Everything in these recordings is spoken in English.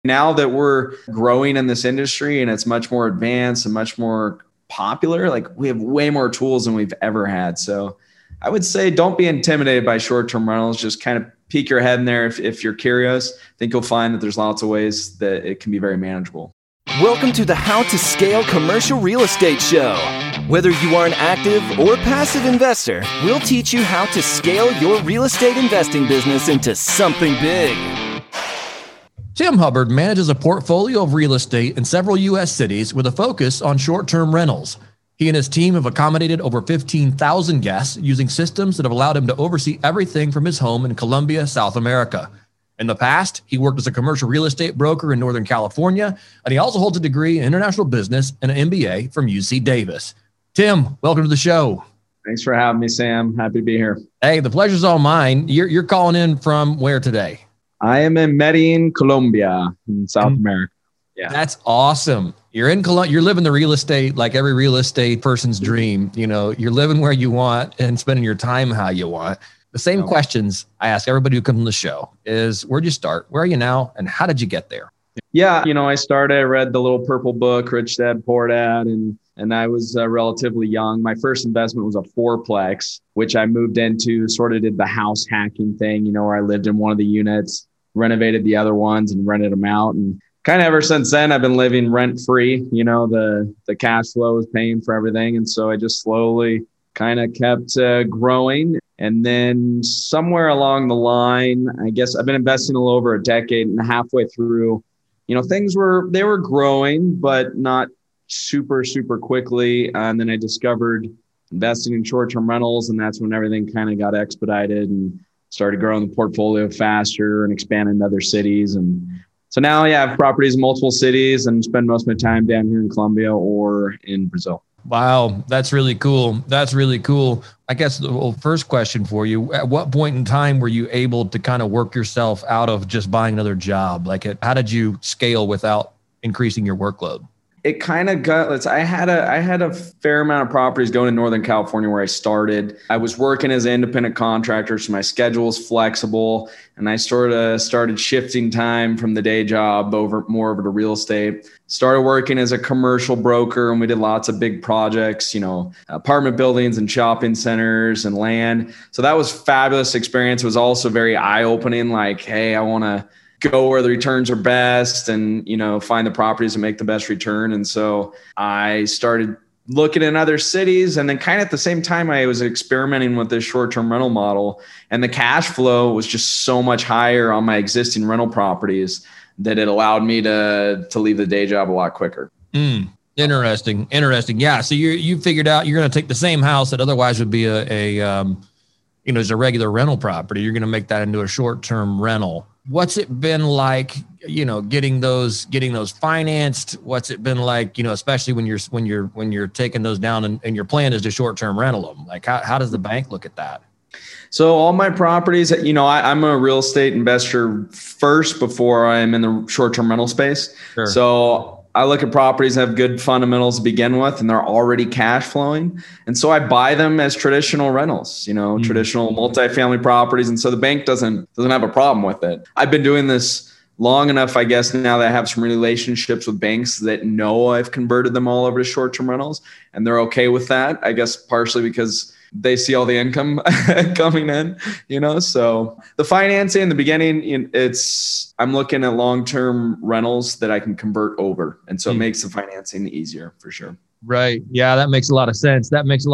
Now that we're growing in this industry and it's much more advanced and much more popular, like we have way more tools than we've ever had. So I would say don't be intimidated by short-term rentals. Just kind of peek your head in there if you're curious. I think you'll find that there's lots of ways that it can be very manageable. Welcome to the How to Scale Commercial Real Estate Show. Whether you are an active or passive investor, we'll teach you how to scale your real estate investing business into something big. Tim Hubbard manages a portfolio of real estate in several U.S. cities with a focus on short-term rentals. He and his team have accommodated over 15,000 guests using systems that have allowed him to oversee everything from his home in Colombia, South America. In the past, he worked as a commercial real estate broker in Northern California, and he also holds a degree in international business and an MBA from UC Davis. Tim, welcome to the show. Thanks for having me, Sam. Happy to be here. Hey, the pleasure's all mine. You're calling in from where today? I am in Medellin, Colombia, in South America. Yeah, that's awesome. You're in Colombia. You're living the real estate like every real estate person's dream. You know, you're living where you want and spending your time how you want. The same questions I ask everybody who comes on the show is, where'd you start? Where are you now? And how did you get there? Yeah, I read the Little Purple Book, Rich Dad, Poor Dad, and I was relatively young. My first investment was a fourplex, which I moved into, sort of did the house hacking thing, where I lived in one of the units, renovated the other ones and rented them out. And kind of ever since then, I've been living rent free. The cash flow is paying for everything. And so I just slowly kind of kept growing. And then somewhere along the line, I guess I've been investing a little over a decade, and halfway through, things were growing, but not super, super quickly. And then I discovered investing in short-term rentals, and that's when everything kind of got expedited and started growing the portfolio faster and expanding to other cities. And so now, I have properties in multiple cities and spend most of my time down here in Colombia or in Brazil. Wow, that's really cool. That's really cool. I guess the first question for you, at what point in time were you able to kind of work yourself out of just buying another job? How did you scale without increasing your workload? It kind of I had a fair amount of properties going in Northern California where I started. I was working as an independent contractor, so my schedule was flexible, and I sort of started shifting time from the day job more over to real estate. Started working as a commercial broker, and we did lots of big projects, apartment buildings and shopping centers and land. So that was a fabulous experience. It was also very eye-opening, like, hey, I want to go where the returns are best and, find the properties that make the best return. And so I started looking in other cities, and then kind of at the same time, I was experimenting with this short-term rental model, and the cash flow was just so much higher on my existing rental properties that it allowed me to leave the day job a lot quicker. Interesting. Yeah. So you figured out you're going to take the same house that otherwise would be as a regular rental property. You're going to make that into a short-term rental. What's it been like, getting those financed? What's it been like, especially when you're taking those down and your plan is to short-term rental them? Like how does the bank look at that? So all my properties, I'm a real estate investor first before I'm in the short-term rental space. Sure. So I look at properties that have good fundamentals to begin with, and they're already cash flowing. And so I buy them as traditional rentals, traditional multifamily properties. And so the bank doesn't have a problem with it. I've been doing this long enough, I guess, now that I have some relationships with banks that know I've converted them all over to short-term rentals, and they're okay with that, I guess, partially because they see all the income coming in, so the financing in the beginning, I'm looking at long-term rentals that I can convert over. And so it makes the financing easier for sure. Right. Yeah, that makes a lot of sense.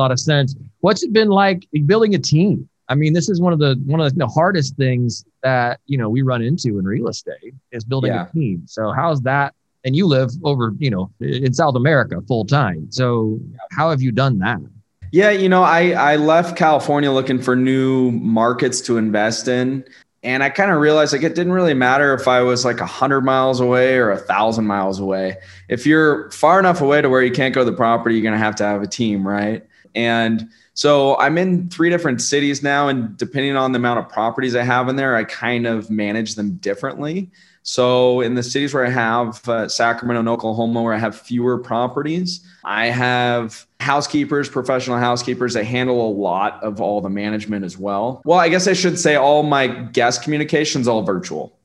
What's it been like building a team? I mean, this is one of the hardest things that, we run into in real estate is building a team. So how's that? And you live over, in South America full time. So how have you done that? Yeah, I left California looking for new markets to invest in. And I kind of realized it didn't really matter if I was 100 miles away or 1,000 miles away. If you're far enough away to where you can't go to the property, you're going to have a team, right? And so I'm in 3 different cities now, and depending on the amount of properties I have in there, I kind of manage them differently. So in the cities where I have Sacramento and Oklahoma, where I have fewer properties, I have professional housekeepers that handle a lot of all the management as well. Well, I guess I should say all my guest communication's all virtual.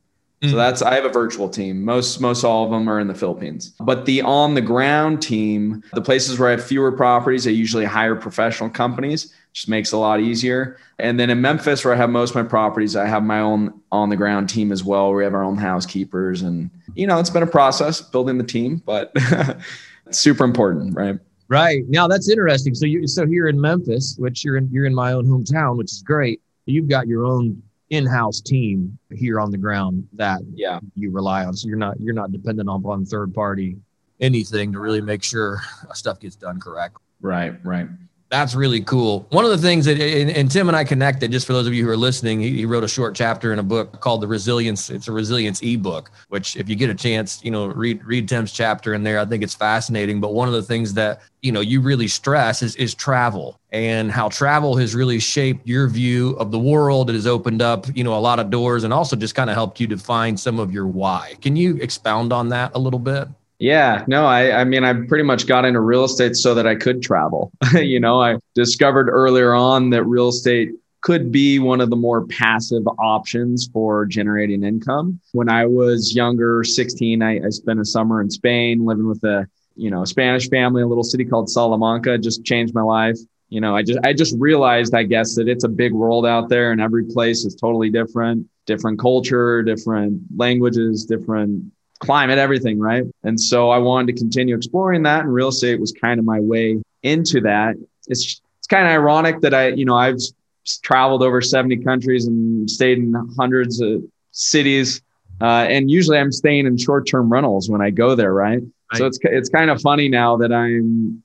So I have a virtual team. Most all of them are in the Philippines. But the on the ground team, the places where I have fewer properties, I usually hire professional companies. Just makes it a lot easier. And then in Memphis, where I have most of my properties, I have my own on the ground team as well. We have our own housekeepers, and it's been a process building the team, but it's super important, right? Right. Now that's interesting. So here in Memphis, which you're in my own hometown, which is great. You've got your own in-house team here on the ground that you rely on. So you're not dependent on third party anything to really make sure stuff gets done correctly. Right. That's really cool. One of the things that, and Tim and I connected, just for those of you who are listening, he wrote a short chapter in a book called The Resilience. It's a resilience ebook, which if you get a chance, read Tim's chapter in there. I think it's fascinating. But one of the things that, you really stress is travel, and how travel has really shaped your view of the world. It has opened up, a lot of doors, and also just kind of helped you define some of your why. Can you expound on that a little bit? Yeah, no, I mean, I pretty much got into real estate so that I could travel. I discovered earlier on that real estate could be one of the more passive options for generating income. When I was younger, 16, I spent a summer in Spain living with a Spanish family, a little city called Salamanca. Just changed my life. I just realized, I guess, that it's a big world out there and every place is totally different culture, different languages, different climate, everything, right? And so I wanted to continue exploring that, and real estate was kind of my way into that. It's kind of ironic that I've traveled over 70 countries and stayed in hundreds of cities, and usually I'm staying in short-term rentals when I go there, right? So it's kind of funny now that I'm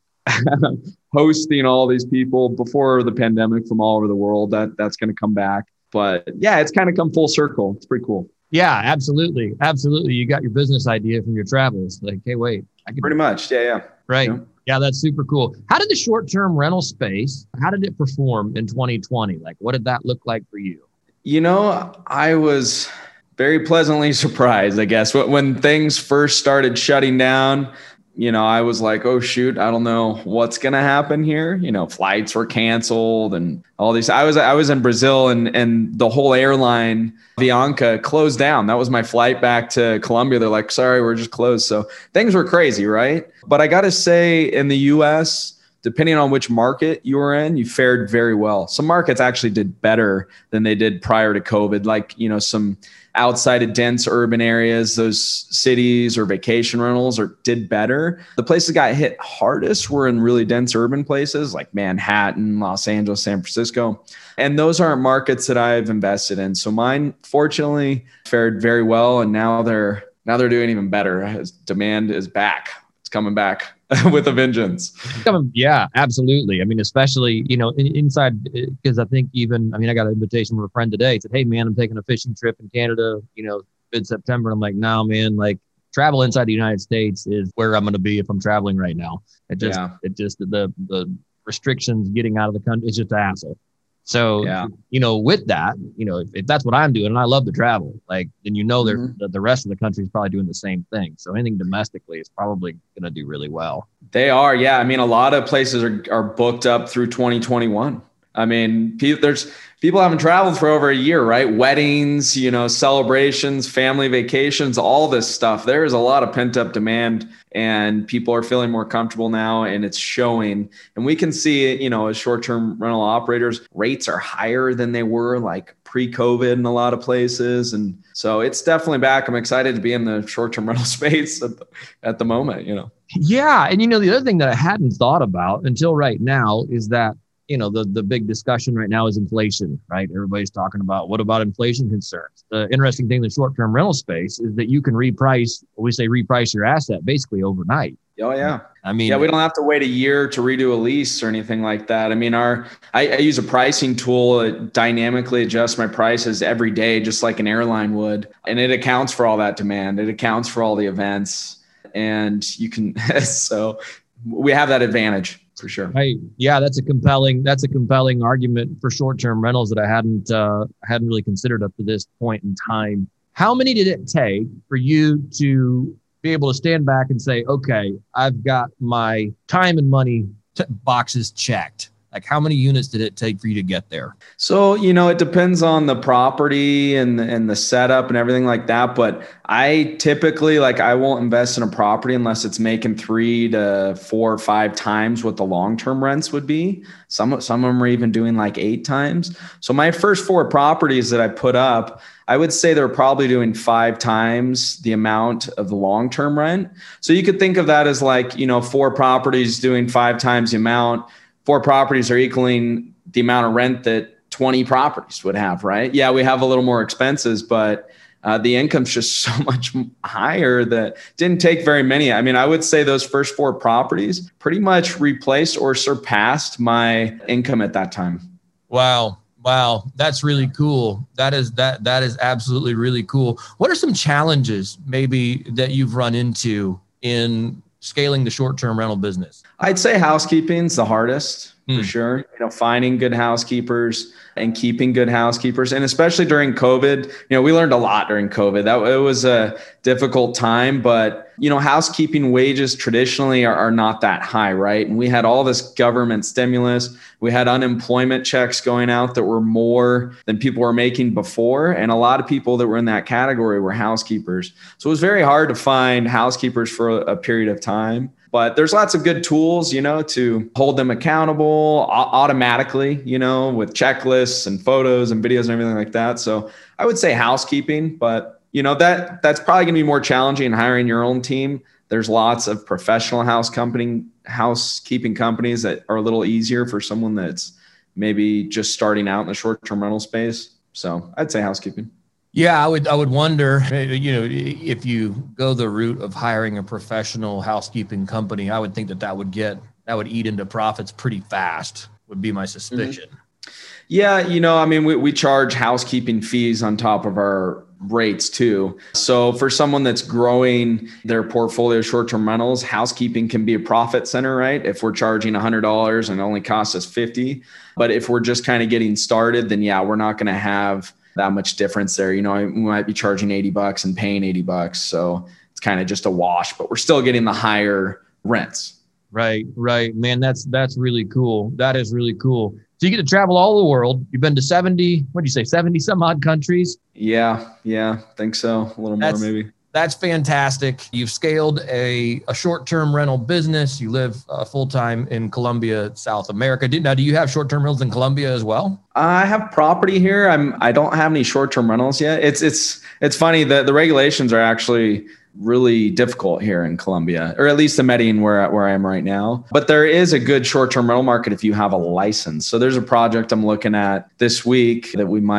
hosting all these people before the pandemic from all over the world. That's going to come back, but yeah, it's kind of come full circle. It's pretty cool. Yeah, absolutely. Absolutely. You got your business idea from your travels. Like, hey, wait. Pretty much. Yeah. Right. Yeah, that's super cool. How did the short-term rental space, how did it perform in 2020? Like, what did that look like for you? I was very pleasantly surprised, I guess. When things first started shutting down, I was like, oh, shoot, I don't know what's going to happen here. Flights were canceled and all these. I was in Brazil and the whole airline, Avianca, closed down. That was my flight back to Colombia. They're like, sorry, we're just closed. So things were crazy, right? But I got to say, in the U.S., depending on which market you were in, you fared very well. Some markets actually did better than they did prior to COVID, like, some outside of dense urban areas, those cities or vacation rentals did better. The places that got hit hardest were in really dense urban places like Manhattan, Los Angeles, San Francisco. And those aren't markets that I've invested in. So mine, fortunately, fared very well. And now they're doing even better as demand is back. It's coming back with a vengeance. Yeah, absolutely. I mean, especially, inside, because I think I got an invitation from a friend today. He said, hey, man, I'm taking a fishing trip in Canada, mid-September. I'm like, no, man, like travel inside the United States is where I'm going to be if I'm traveling right now. The restrictions getting out of the country, it's just a hassle. So, with that, if that's what I'm doing, and I love to travel, like, then the rest of the country is probably doing the same thing. So anything domestically is probably going to do really well. They are. Yeah. I mean, a lot of places are booked up through 2021. I mean, there's people haven't traveled for over a year, right? Weddings, celebrations, family vacations, all this stuff. There is a lot of pent up demand and people are feeling more comfortable now and it's showing. And we can see it, as short-term rental operators, rates are higher than they were like pre-COVID in a lot of places. And so it's definitely back. I'm excited to be in the short-term rental space at the moment, Yeah. And, the other thing that I hadn't thought about until right now is that, the big discussion right now is inflation, right? Everybody's talking about what about inflation concerns. The interesting thing in the short-term rental space is that you can reprice your asset basically overnight. Oh, yeah. I mean, we don't have to wait a year to redo a lease or anything like that. I mean, I use a pricing tool that dynamically adjusts my prices every day, just like an airline would. And it accounts for all that demand. It accounts for all the events. And you can, so we have that advantage. For sure. Yeah, that's a compelling argument for short-term rentals that I hadn't really considered up to this point in time. How many did it take for you to be able to stand back and say, okay, I've got my time and money boxes checked? Like how many units did it take for you to get there? So, it depends on the property and the setup and everything like that. But I typically, I won't invest in a property unless it's making 3 to 4 or 5 times what the long-term rents would be. Some of them are even doing 8 times. So my first 4 properties that I put up, I would say they're probably doing 5 times the amount of the long-term rent. So you could think of that as 4 properties doing 5 times the amount. 4 properties are equaling the amount of rent that 20 properties would have, right? Yeah, we have a little more expenses, but the income's just so much higher that didn't take very many. I mean, I would say those first 4 properties pretty much replaced or surpassed my income at that time. Wow. That's really cool. That is absolutely really cool. What are some challenges maybe that you've run into in scaling the short-term rental business? I'd say housekeeping's the hardest for sure. Finding good housekeepers and keeping good housekeepers. And especially during COVID, we learned a lot during COVID. It was a difficult time, but housekeeping wages traditionally are not that high, right? And we had all this government stimulus. We had unemployment checks going out that were more than people were making before. And a lot of people that were in that category were housekeepers. So it was very hard to find housekeepers for a period of time. But there's lots of good tools, to hold them accountable automatically, with checklists and photos and videos and everything like that. So I would say housekeeping, but that's probably going to be more challenging in hiring your own team. There's lots of professional housekeeping companies that are a little easier for someone that's maybe just starting out in the short-term rental space. So I'd say housekeeping. Yeah, I would wonder, if you go the route of hiring a professional housekeeping company, I would think that would eat into profits pretty fast, would be my suspicion. Mm-hmm. Yeah, we charge housekeeping fees on top of our rates too. So for someone that's growing their portfolio of short-term rentals, housekeeping can be a profit center, right? If we're charging $100 and it only costs us $50. But if we're just kind of getting started, then we're not going to have that much difference there. We might be charging $80 and paying $80. So it's kind of just a wash, but we're still getting the higher rents. Right. Man, that's really cool. That is really cool. So you get to travel all the world. You've been to 70 some odd countries? Yeah. Think so. A little more maybe. That's fantastic. You've scaled a short-term rental business. You live full-time in Colombia, South America. Now, do you have short-term rentals in Colombia as well? I have property here. I don't have any short-term rentals yet. It's funny that the regulations are actually really difficult here in Colombia, or at least in Medellin where I am right now. But there is a good short-term rental market if you have a license. So there's a project I'm looking at this week that we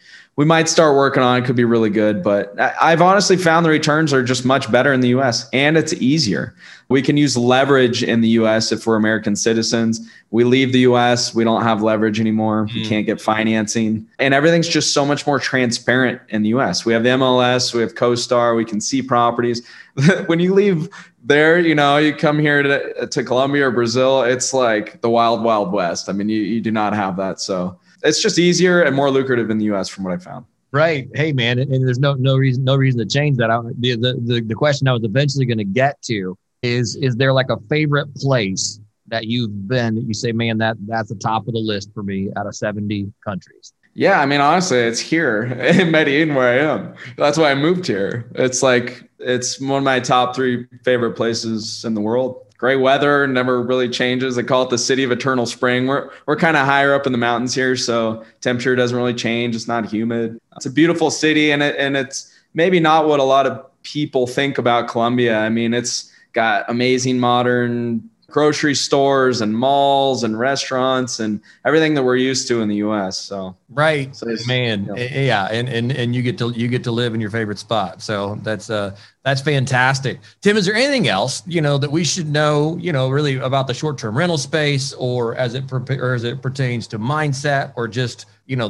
might start working on. It could be really good, but I've honestly found the returns are just much better in the US, and it's easier. We can use leverage in the US if we're American citizens. We leave the US, we don't have leverage anymore. We can't get financing, and everything's just so much more transparent in the US. We have the MLS, we have CoStar, we can see properties. When you leave there, you come here to Colombia or Brazil, it's like the wild, wild west. You do not have that. So it's just easier and more lucrative in the US from what I found. Right. Hey, man. And there's no reason to change that. The question I was eventually going to get to is there like a favorite place that you've been that you say, man, that's the top of the list for me out of 70 countries? Yeah. Honestly, it's here in Medellin where I am. That's why I moved here. It's one of my top 3 favorite places in the world. Great weather, never really changes. They call it the city of eternal spring. We're kind of higher up in the mountains here, so temperature doesn't really change. It's not humid. It's a beautiful city, and it's maybe not what a lot of people think about Colombia. It's got amazing modern grocery stores and malls and restaurants and everything that we're used to in the US. So right, man. Yeah. And you get to live in your favorite spot. So that's fantastic. Tim, is there anything else, that we should know, really about the short-term rental space, or as it pertains to mindset, or just,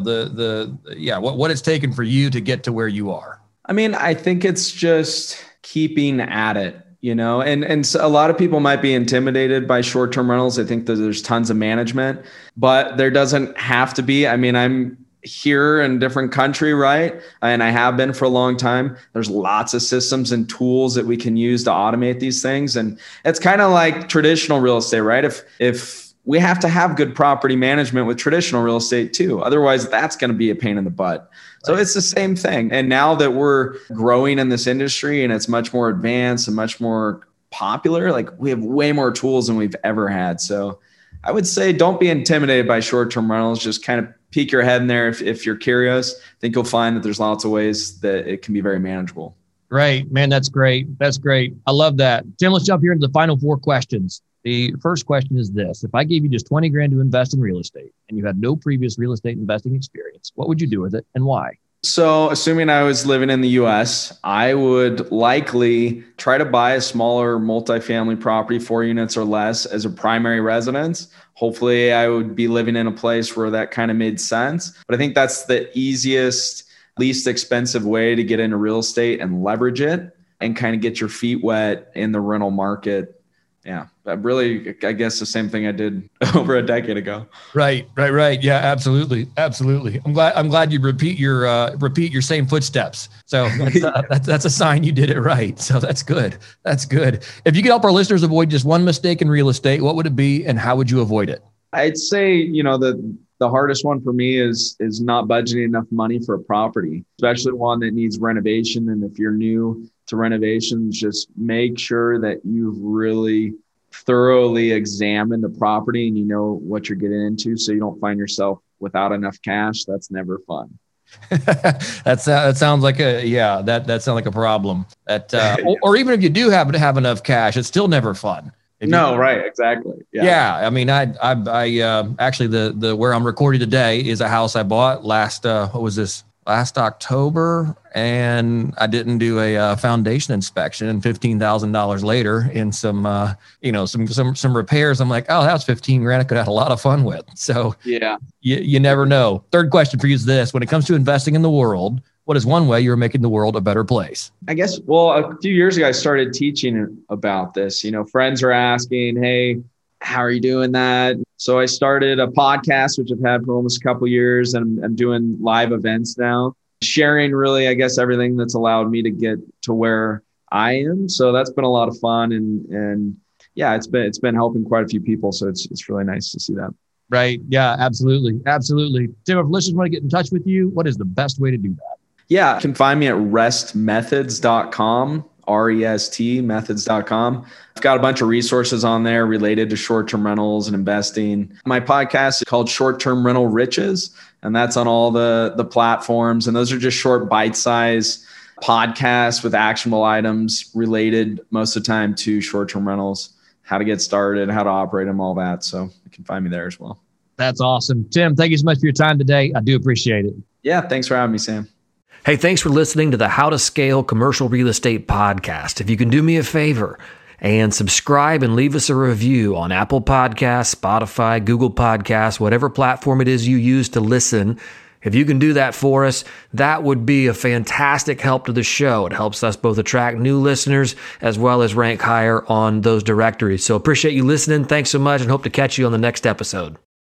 what it's taken for you to get to where you are? I think it's just keeping at it. And so a lot of people might be intimidated by short-term rentals. I think that there's tons of management, but there doesn't have to be. I'm here in a different country, right? And I have been for a long time. There's lots of systems and tools that we can use to automate these things. And it's kind of like traditional real estate, right? If we have to have good property management with traditional real estate too. Otherwise, that's going to be a pain in the butt. So it's the same thing. And now that we're growing in this industry and it's much more advanced and much more popular, like we have way more tools than we've ever had. So I would say don't be intimidated by short-term rentals. Just kind of peek your head in there if you're curious. I think you'll find that there's lots of ways that it can be very manageable. Great, man. That's great. That's great. I love that. Tim, let's jump here into the final 4 questions. The first question is this. If I gave you just $20,000 to invest in real estate and you had no previous real estate investing experience, what would you do with it and why? So assuming I was living in the US, I would likely try to buy a smaller multifamily property, 4 units or less, as a primary residence. Hopefully I would be living in a place where that kind of made sense. But I think that's the easiest, least expensive way to get into real estate and leverage it and kind of get your feet wet in the rental market. Yeah, really, I guess the same thing I did over a decade ago. Right. Yeah, absolutely. I'm glad you repeat your same footsteps. So that's a sign you did it right. So that's good. If you could help our listeners avoid just one mistake in real estate, what would it be and how would you avoid it? I'd say, the hardest one for me is not budgeting enough money for a property, especially one that needs renovation. And if you're new to renovations, just make sure that you've really thoroughly examined the property and you know what you're getting into, so you don't find yourself without enough cash. That's never fun. That sounds like that sounds like a problem. Or even if you do happen to have enough cash, it's still never fun. Right. Exactly. Yeah. I mean, I actually the where I'm recording today is a house I bought last October, and I didn't do a foundation inspection, and $15,000 later in some repairs, I'm like, oh, that was $15,000 I could have had a lot of fun with. So yeah, you never know. Third question for you is this: when it comes to investing in the world, what is one way you're making the world a better place? I guess, a few years ago, I started teaching about this. Friends are asking, hey, how are you doing that? So I started a podcast, which I've had for almost a couple of years, and I'm doing live events now, sharing really, I guess, everything that's allowed me to get to where I am. So that's been a lot of fun. And yeah, it's been helping quite a few people. So it's really nice to see that. Right. Yeah, absolutely. Tim, if listeners want to get in touch with you, what is the best way to do that? Yeah, you can find me at restmethods.com, REST methods.com. I've got a bunch of resources on there related to short-term rentals and investing. My podcast is called Short-Term Rental Riches, and that's on all the platforms. And those are just short bite-sized podcasts with actionable items related most of the time to short-term rentals, how to get started, how to operate them, all that. So you can find me there as well. That's awesome. Tim, thank you so much for your time today. I do appreciate it. Yeah, thanks for having me, Sam. Hey, thanks for listening to the How to Scale Commercial Real Estate podcast. If you can do me a favor and subscribe and leave us a review on Apple Podcasts, Spotify, Google Podcasts, whatever platform it is you use to listen, if you can do that for us, that would be a fantastic help to the show. It helps us both attract new listeners as well as rank higher on those directories. So appreciate you listening. Thanks so much and hope to catch you on the next episode.